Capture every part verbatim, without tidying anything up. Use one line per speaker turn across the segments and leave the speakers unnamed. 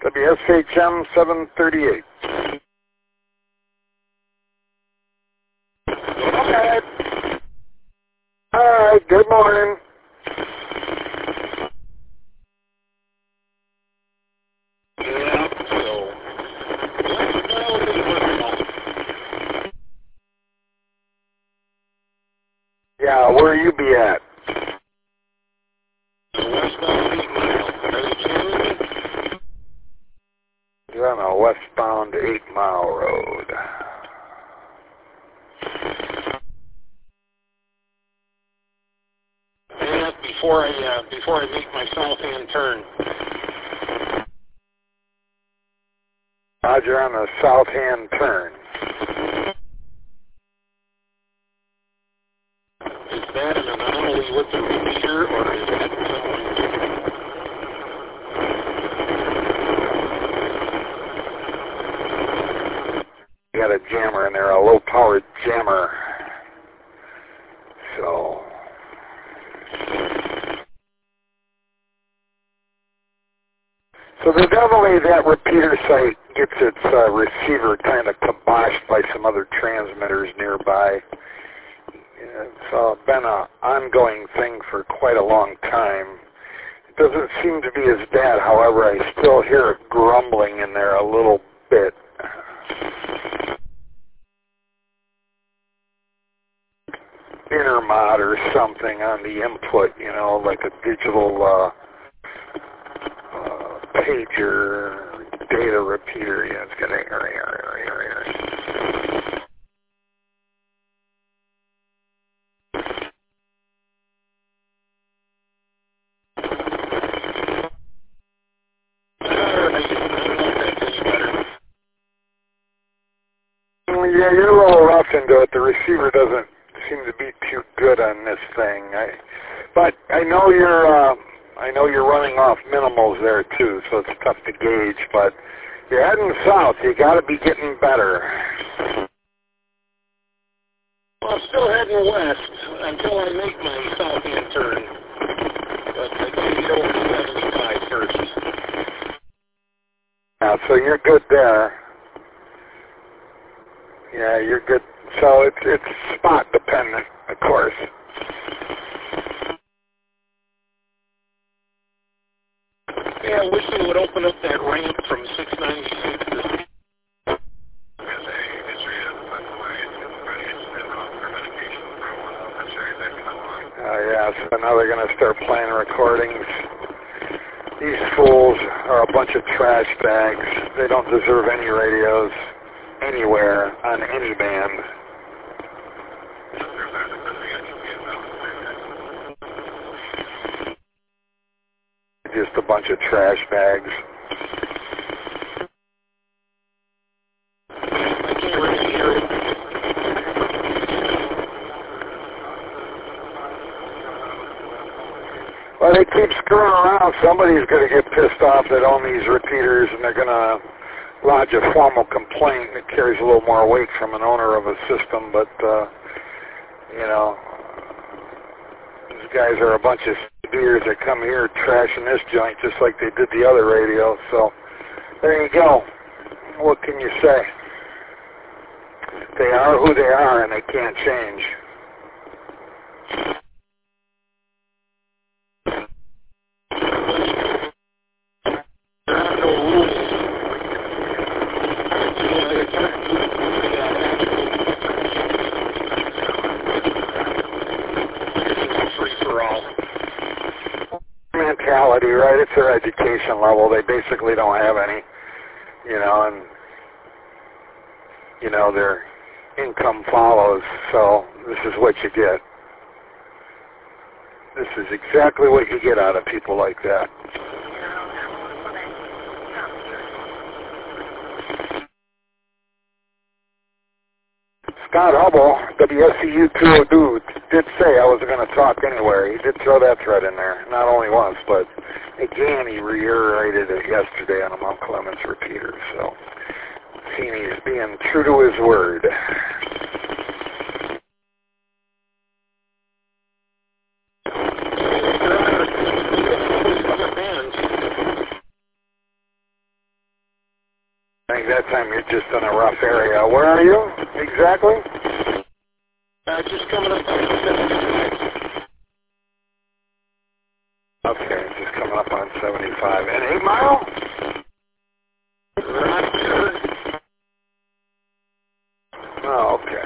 W S H M seven thirty-eight. Alright. Alright, good morning.
Yeah, so,
yeah, where you be at?
westbound eight mile. Are you hearing me?
You're on a westbound eight mile road.
Yeah, before I, uh, before I make my south-hand turn.
Roger, on the south-hand turn.
Is that an anomaly with the repeater, or is that something?
You got a jammer in there, a low-powered jammer. So, so there's definitely that repeater site gets its uh, receiver kind of kiboshed by some other transmitters nearby. It's uh, been an ongoing thing for quite a long time. It doesn't seem to be as bad, however, I still hear it grumbling in there a little bit. Intermod or something on the input, you know, like a digital uh, uh, pager, data repeater. Yeah, it's got yeah, you're a little rough into it. The receiver doesn't seem to be too good on this thing. I, but I know you're, uh, I know you're running off minimals there too, so it's tough to gauge. But you're heading south. You got to be getting better.
Well, I'm still heading west until I make my south-hand turn. But I gotta get over to seventy-five first.
Yeah, so you're good there. Yeah, you're good. So it's it's spot dependent, of course.
Yeah, I wish they would open up that ramp from six ninety-six to...
Uh, yeah, so now they're going to start playing recordings. These fools are a bunch of trash bags. They don't deserve any radios anywhere on any band. Just a bunch of trash bags.
I can't really hear it.
Well, they keep screwing around. Somebody's going to get pissed off that own these repeaters, and they're going to lodge a formal complaint that carries a little more weight from an owner of a system. But, uh, you know, these guys are a bunch of beers that come here trashing this joint just like they did the other radio. So there you go. What can you say? They are who they are, and they can't change. Mentality, right? It's their education level. They basically don't have any, you know, and, you know, their income follows, so this is what you get. This is exactly what you get out of people like that. Scott Hubble, W S C U two oh two, did say I was going to talk anywhere. He did throw that thread in there, not only once, but again he reiterated it yesterday on a Mount Clemens repeater. So, seeing he's being true to his word. you're just in a rough area. Where are you exactly?
Uh, just coming up on seventy-five.
Okay, just coming up on seventy-five. And eight Mile?
Roger.
Oh, okay.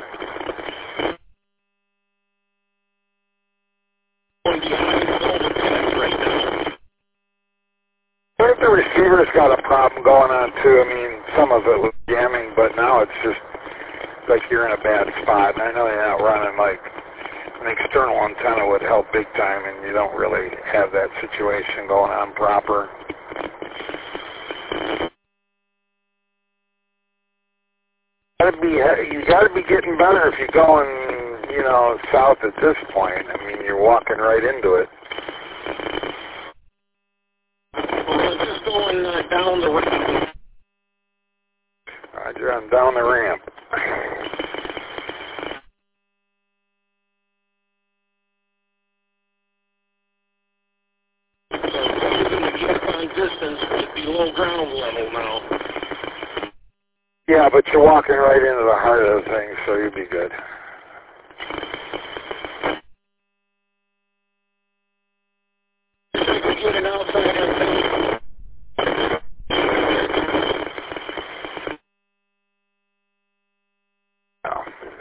Going behind Golden Pass right now.
I think the receiver's got a problem going on too. I mean, some of it was jamming, but now it's just like you're in a bad spot. And I know you're not running like an external antenna would help big time, and you don't really have that situation going on proper. Gotta be, you got to be getting better if you're going, you know, south at this point. I mean, you're walking right into it.
Well, I'm just going uh, down the ramp.
Roger, I'm down the ramp.
So I'm going to get on distance, but below ground level now.
Yeah, but you're walking right into the heart of the thing, so you'll be good.
I could get an outside antenna.
No.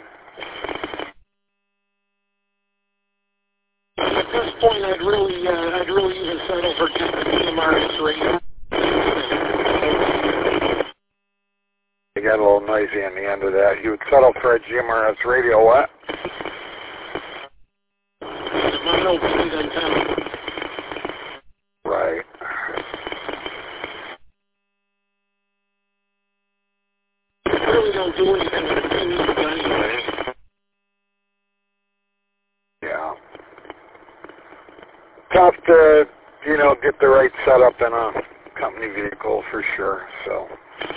At this point, I'd really, uh, I'd really even settle for just the D M R S radio.
You got a little noisy on the end of that. You would settle for a G M R S radio what?
The mono beam antenna.
Right.
I really don't do anything with the beam either anyway.
Yeah. Tough to, you know, get the right setup in a company vehicle for sure, so.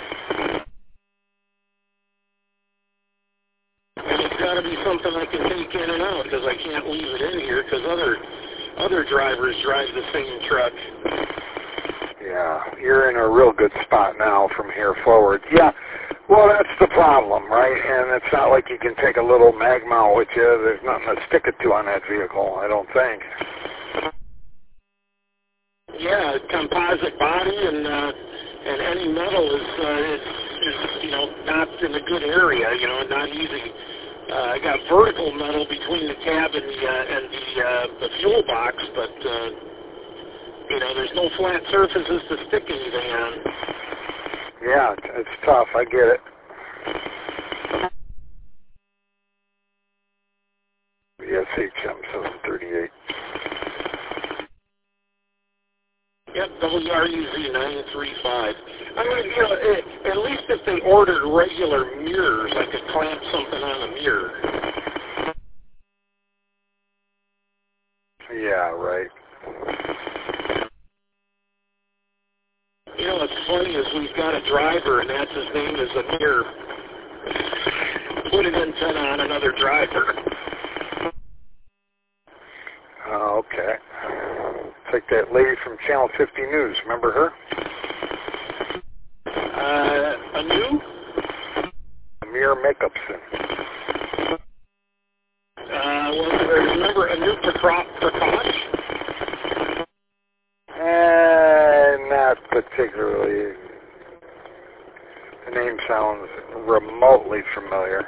And it's got to be something I can take in and out because I can't leave it in here because other other drivers drive the same truck.
Yeah, you're in a real good spot now from here forward. Yeah, well, that's the problem, right? And it's not like you can take a little mag mount with you. There's nothing to stick it to on that vehicle, I don't think.
Yeah, composite body and uh, and any metal is, uh, is is you know not in a good area. You know, not easy. Uh, I got vertical metal between the cab and the uh, and the uh, the fuel box, but uh, you know, there's no flat surfaces to stick anything on.
Yeah, it's tough. I get it. S H M seven thirty-eight.
Yep, W R U Z nine three five. I mean, you know, at, at least if they ordered regular mirrors, I could clamp something on a mirror.
Yeah, right.
You know, what's funny is we've got a driver, and that's his name is Amir. Put an antenna on another driver.
Oh, okay. It's like that lady from Channel fifty News. Remember her?
Uh, Anu?
Amir Makupson.
Uh, well, remember Anu Prakash?
Eh, not particularly. The name sounds remotely familiar.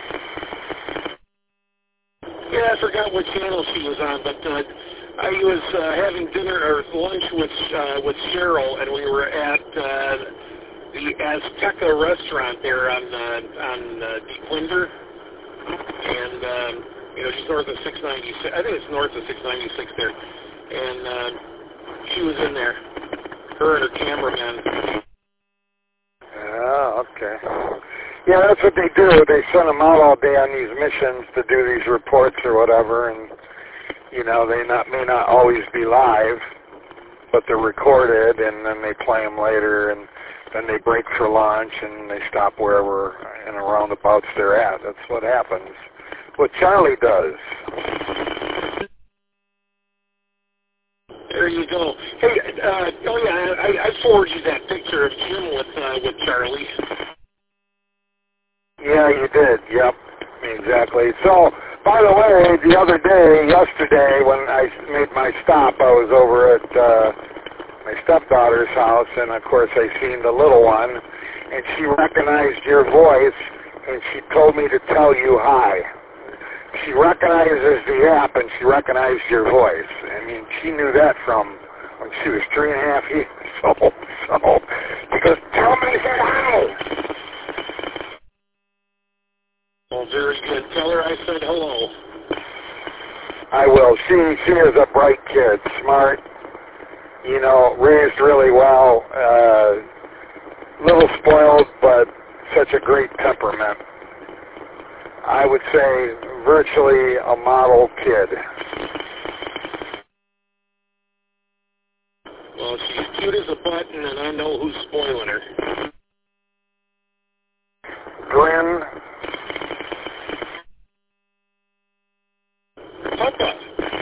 Yeah, I forgot what channel she was on, but uh, I was uh, having dinner or lunch with uh, with Cheryl, and we were at uh, the Azteca restaurant there on uh, on uh, Dequindre, and um, you know, she's north of six ninety-six. I think it's north of six ninety-six there, and uh, she was in there. Her and her cameraman.
Oh, okay. Yeah, that's what they do. They send them out all day on these missions to do these reports or whatever, and, you know, they not may not always be live, but they're recorded, and then they play them later, and then they break for lunch, and they stop wherever in the roundabouts they're at. That's what happens. What Charlie does.
There you go. Hey, uh, oh yeah, I, I forwarded you that picture of Jim with uh, with Charlie.
Yeah, you did. Yep, exactly. So, by the way, the other day, yesterday, when I made my stop, I was over at uh, my stepdaughter's house, and of course I seen the little one, and she recognized your voice, and she told me to tell you hi. She recognizes the app, and she recognized your voice. I mean, she knew that from when she was three and a half years old. So, she goes, tell me I said hi.
Well, very good. Tell her I said hello.
I will. She she is a bright kid, smart, you know, raised really well, uh, little spoiled, but such a great temperament. I would say virtually a model kid.
Well, she's cute as a button, and I know who's spoiling her.
Grin.
Papa.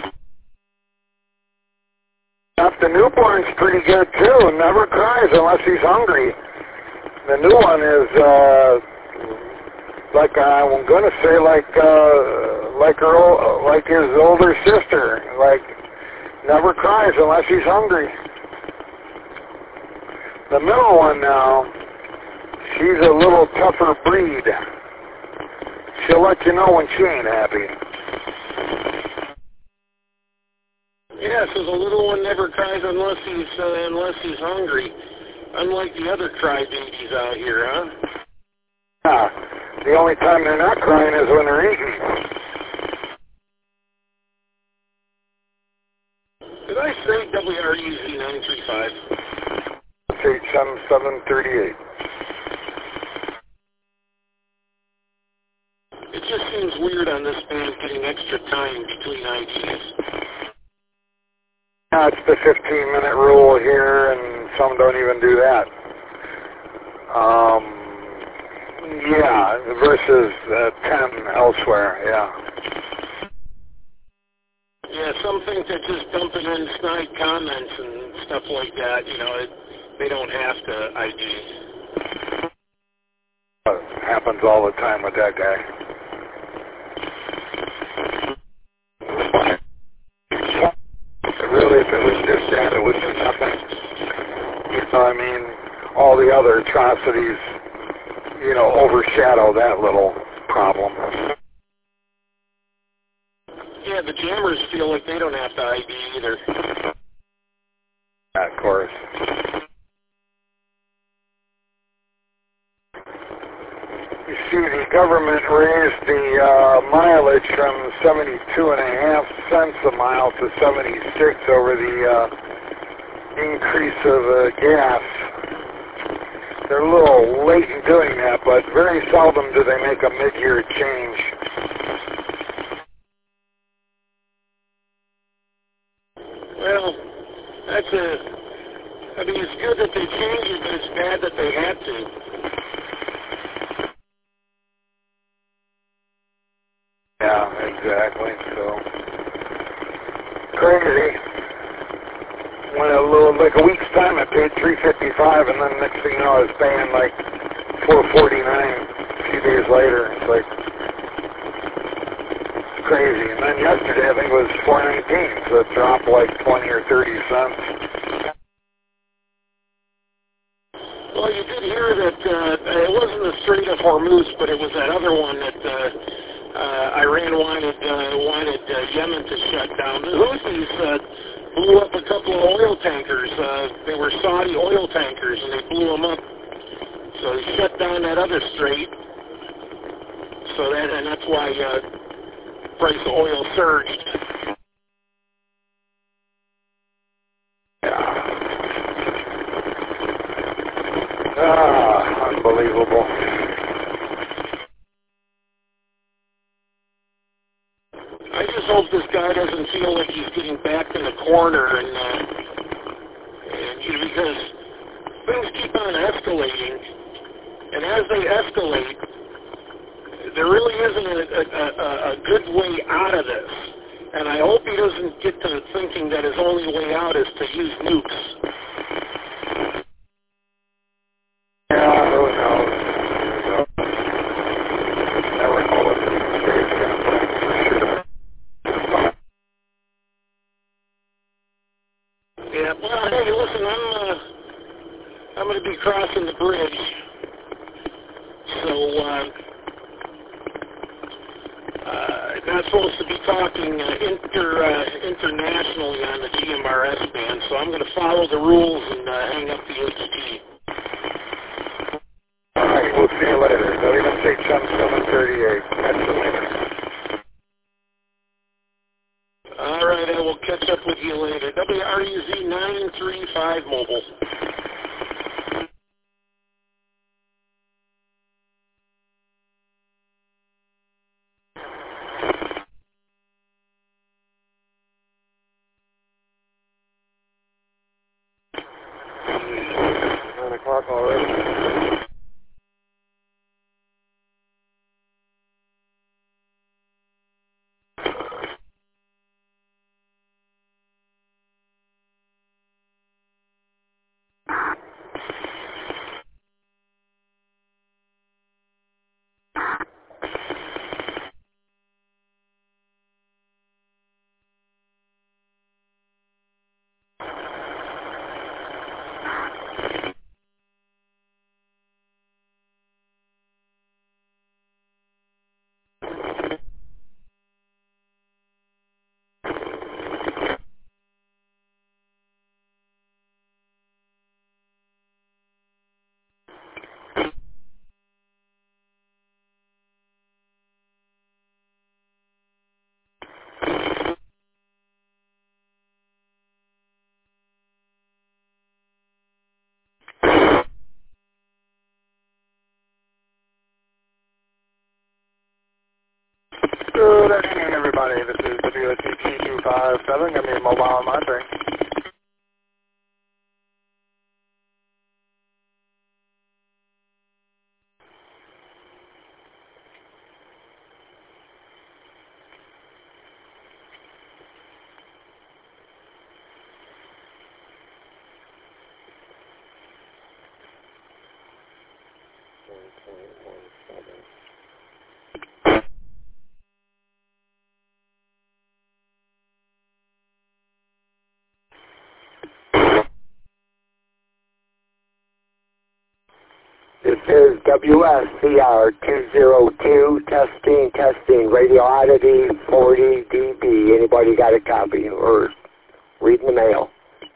Up the newborn's pretty good too. Never cries unless he's hungry. The new one is uh, like I'm gonna say like uh, like her ol- like his older sister. Like never cries unless he's hungry. The middle one now, she's a little tougher breed. She'll let you know when she ain't happy.
Yeah, so the little one never cries unless he's uh, unless he's hungry. Unlike the other crybabies out here, huh?
Yeah. The only time they're not crying is when they're eating.
Did I say W R U Z nine three five?
H seven seven thirty-eight.
It just seems weird on this band getting extra time between I Ds.
Yeah, it's the fifteen minute rule here, and some don't even do that. Um, yeah, versus uh, ten elsewhere, yeah.
Yeah, some think that just dumping in snide comments and stuff like that, you know, it, they don't have to I D.
It happens all the time with that guy. Really, if it was just that, it would be nothing. You know what I mean? All the other atrocities, you know, overshadow that little problem.
Yeah, the jammers feel like they don't have to I D either.
Yeah, of course. You see, the government raised the uh, mileage from seventy-two and a half cents a mile to seventy-six over the uh, increase of uh, gas. They're a little late in doing that, but very seldom do they make a mid-year change.
Well, that's a, I mean, it's good that they changed it, but it's bad that they had to.
Yeah, exactly. So crazy. When a little like a week's time, I paid three fifty-five, and then next thing you know, I was paying like four forty-nine. A few days later, it's like it's crazy. And then yesterday, I think it was four nineteen, so it dropped like twenty or thirty cents.
Well, you did hear that uh, it wasn't the Strait of Hormuz, but it was that other one that. Uh, Uh, Iran wanted uh, wanted uh, Yemen to shut down. The Houthis uh, blew up a couple of oil tankers. Uh, they were Saudi oil tankers, and they blew them up. So they shut down that other strait. So that and that's why uh, price of oil surged.
Yeah. Ah, unbelievable.
I just hope this guy doesn't feel like he's getting backed in the corner, and, uh, and you know, because things keep on escalating, and as they escalate, there really isn't a, a, a, a good way out of this. And I hope he doesn't get to thinking that his only way out is to use nukes.
Yeah, who knows?
supposed to be talking uh, inter, uh, internationally on the G M R S band, so I'm going to follow the rules and uh, hang up the H T.
All right, we'll see you later. W S H M seven thirty-eight. Catch you later.
All right, I will catch up with you later. W R U Z nine three five mobile.
Nine o'clock already. Good afternoon, everybody. This is W S H T two five seven. Got me a mobile monitoring. This is W S C R two zero two, testing, testing, radio oddity forty D B. Anybody got a copy or reading the mail?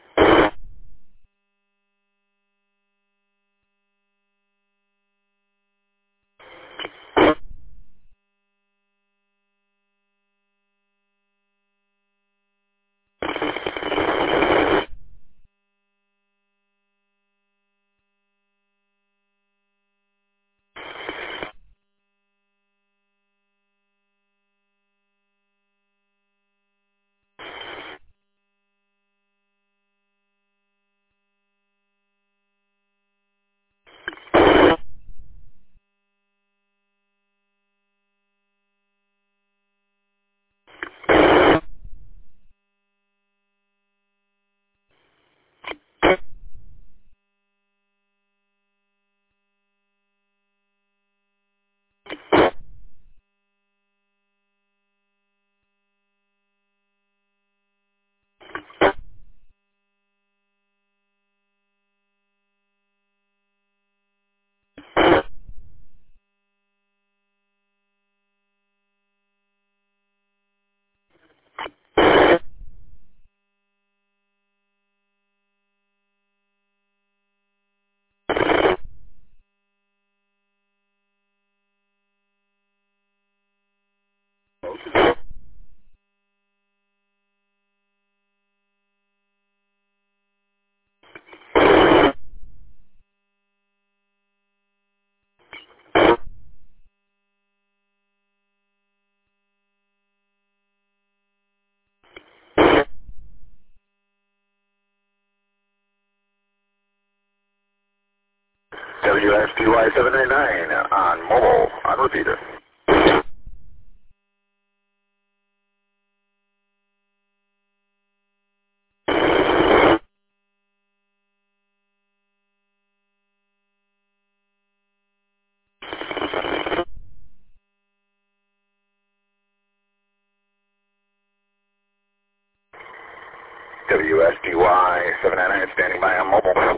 W S T Y seven nine nine on mobile, on repeater. W S T Y seven nine nine standing by on mobile.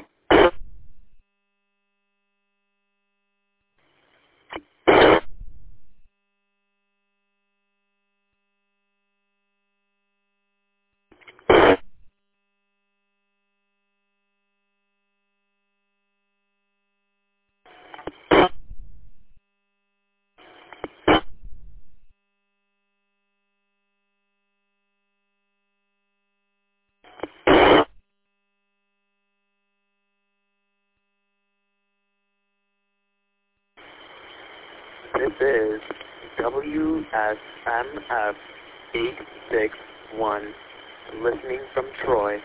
This is W S M F eight six one, listening from Troy.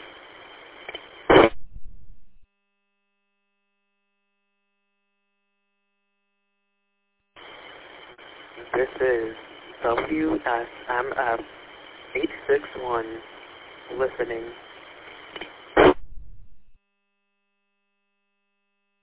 This is W S M F eight six one, listening